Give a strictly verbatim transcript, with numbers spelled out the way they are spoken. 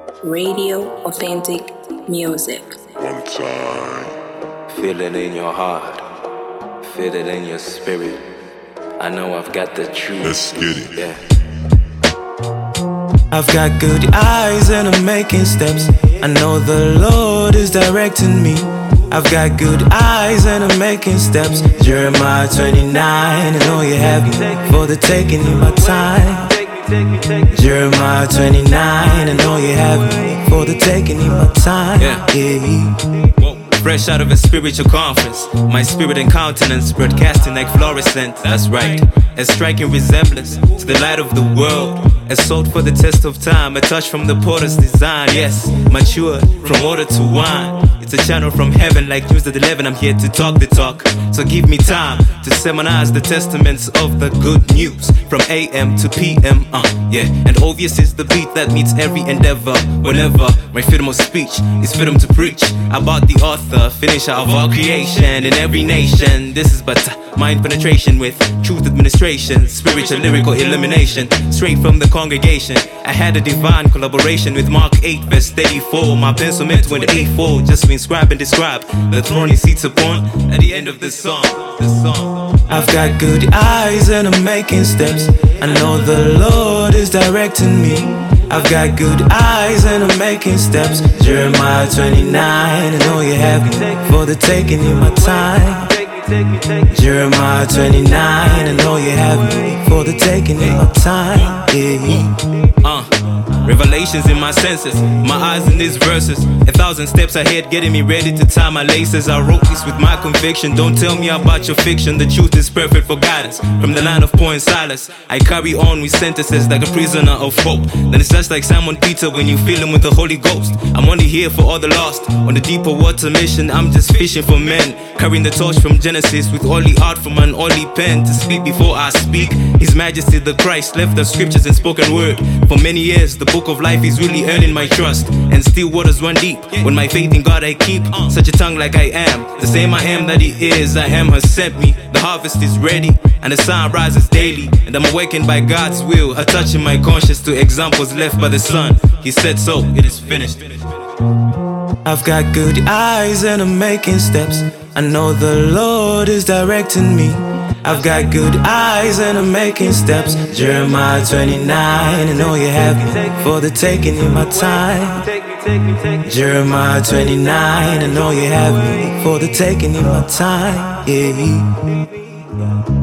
Radio Authentic Music. One time. Feel it in your heart. Feel it in your spirit. I know I've got the truth. Let's get it. Yeah. I've got good eyes and I'm making steps. I know the Lord is directing me. I've got good eyes and I'm making steps. Jeremiah twenty-nine, I know you have me for the taking in my time. Jeremiah twenty-nine, I know you have me for the taking in my time. Yeah. Yeah. Fresh out of a spiritual conference, my spirit and countenance broadcasting like fluorescent. That's right, a striking resemblance to the light of the world, a salt for the test of time, a touch from the potter's design. Yes, matured from water to wine. It's a channel from heaven like News at eleven. I'm here to talk the talk, so give me time to sermonize the testaments of the good news from A M to P M. Uh, yeah, and obvious is the beat that meets every endeavor. Whenever my freedom of speech is freedom to preach about the author, finisher of our creation in every nation. This is but mind penetration with truth administration, spiritual lyrical illumination straight from the congregation. I had a divine collaboration with Mark eight verse thirty-four. My pencil meant when the A four just to inscribe and describe the throne he sits upon at the end of the song. The song. I've got good eyes and I'm making steps. I know the Lord is directing me. I've got good eyes and I'm making steps. Jeremiah twenty-nine, I know you have me for the taking in my time. Jeremiah twenty-nine, I know you have me for the taking in my time. Yeah. Uh, revelations in my senses, my eyes in these verses, a thousand steps ahead getting me ready to tie my laces. I wrote this with my conviction. Don't tell me about your fiction, the truth is perfect for guidance. From the line of Paul and Silas, I carry on with sentences like a prisoner of hope. Then it's just like Simon Peter when you fill him with the Holy Ghost. I'm only here for all the lost, on the deeper water mission. I'm just fishing for men, carrying the torch from Genesis with all the art from an only pen to speak before I speak. His Majesty the Christ left the scriptures in spoken word. For many years the book of life is really earning my trust, and still waters run deep when my faith in God I keep. Such a tongue like I am, the same I am that he is. I am has sent me, the harvest is ready and the sun rises daily, and I'm awakened by God's will, a touch in my conscience to examples left by the Son. He said so, it is finished. I've got good eyes and I'm making steps. I know the Lord is directing me. I've got good eyes and I'm making steps. Jeremiah twenty-nine, I know you have me for the taking in my time. Jeremiah twenty-nine, I know you have me for the taking in my time. Yeah.